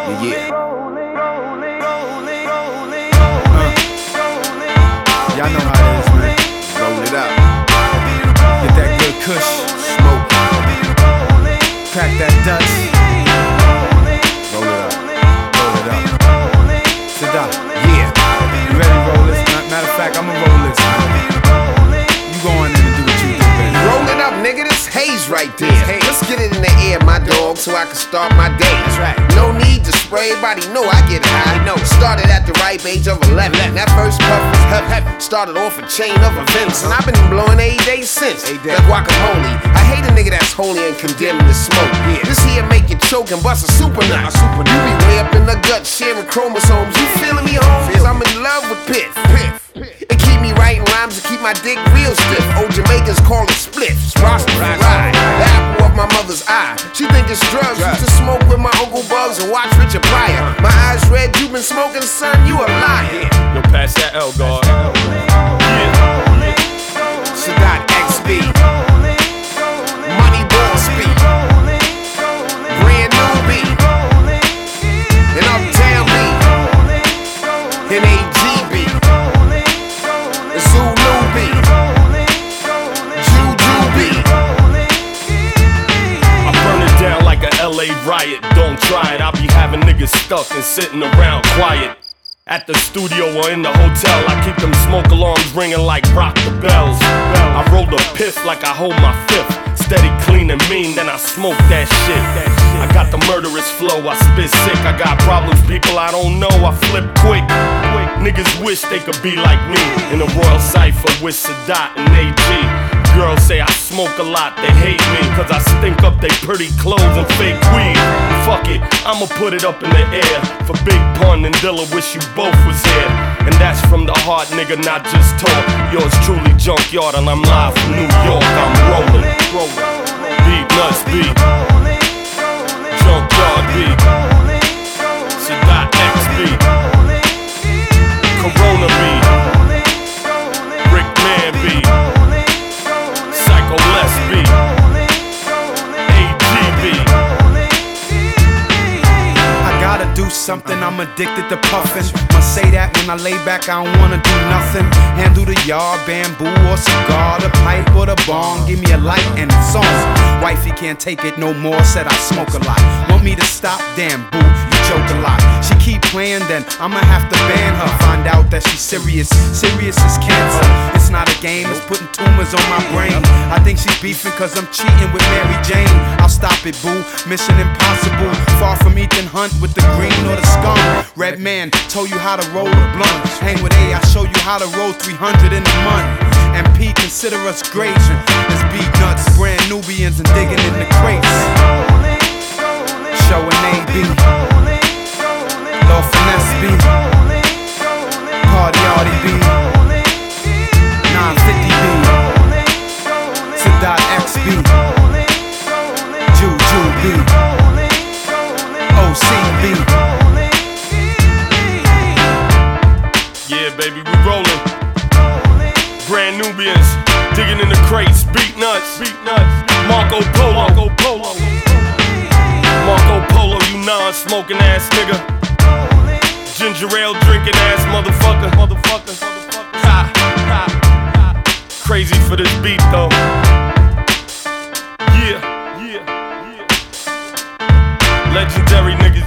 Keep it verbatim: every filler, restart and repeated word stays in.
Yeah, yeah. Uh, y'all know how it is, man. Roll it up. Get that good kush. Smoke. Crack that Dutch. Roll it up. Roll it up. Sit down. Yeah. You ready to roll this? Matter of fact, I'ma roll this, man. You go on in and do what you do, baby. Roll it up, nigga. This haze right there. Hey, let's get it in the air, my dog, so I can start my day. That's right. No need to spray, everybody know I get high. No, started at the ripe age of eleven. That first puff was heavy. Started off a chain of events, and I've been blowing every day since. Like guacamole. I hate a nigga that's holy and condemned to smoke. Yeah. This here make you choke and bust a super nut. You be way up in the gut, sharing chromosomes. You feeling me, homies? I'm in love with Piff. Piff. It keep me writing rhymes to keep my dick real stiff. Old Jamaicans call it spliffs. Rastafari, the apple of my mother's eye. She think it's drugs. Used to smoke with my Uncle Bugs and watch Richard Pryor. My eyes red, you been smoking, son, you a liar. Yo, pass that L, guard. Sadat X B, Money Ball Speed, Brand New B, and Uptown B, and A G B, Zulu B, Juju B. I burn it down like a L A riot. Don't try it. I be having niggas stuck and sitting around quiet. At the studio or in the hotel, I keep them smoke alarms ringing like rock the bells. I roll the piff like I hold my fifth. Steady, clean and mean, then I smoke that shit. I got the murderous flow, I spit sick. I got problems, people I don't know, I flip quick. Niggas wish they could be like me in a royal cypher with Sadat and A G. Girls say I smoke a lot, they hate me cause I stink up they pretty clothes and fake weed. Fuck it, I'ma put it up in the air for Big Pun and Dilla, wish you both was here. And that's from the heart, nigga, not just talk. Yours truly, Junkyard, and I'm live from New York. I'm rolling, rolling. Beat nuts, beat. Junkyard beat. Sadat X beat. Corona beat. Rick Man beat. Psycho Les beat. A G beat. I gotta do something, I'm addicted to puffin'. Must say that when I lay back, I don't wanna do nothing. Handle the yard, bamboo or cigar, the pipe or the bong. Give me a light and a song. Wifey can't take it no more, said I smoke a lot. Want me to stop? Damn boo, you joke a lot. She keep playing, then I'ma have to ban her. Find out that she's serious, serious as cancer. It's not a game, it's putting tumors on my brain. I think she's beefing cause I'm cheating with Mary Jane. I'll stop it boo, mission impossible. Far from Ethan Hunt with the green or the skunk. Red Man told you how to roll a blunt. Hang with A, I show you how to roll three hundred in a month. And P, consider us great. It's beat nuts, brand Nubians and digging in the crates. Showing A B, Low Finesse B, Party Arty B, nine fifty B, Sadat X B, Juju B, O C B. Yeah, baby, we rollin'. Brand Nubians, digging in the crates, beat nuts, beat nuts. Marco Polo, Marco Polo, Marco Polo, you non-smoking ass nigga. Ginger ale drinking ass motherfucker, motherfucker, motherfucker. Ha, ha. Crazy for this beat though. Yeah, yeah, yeah. Legendary niggas.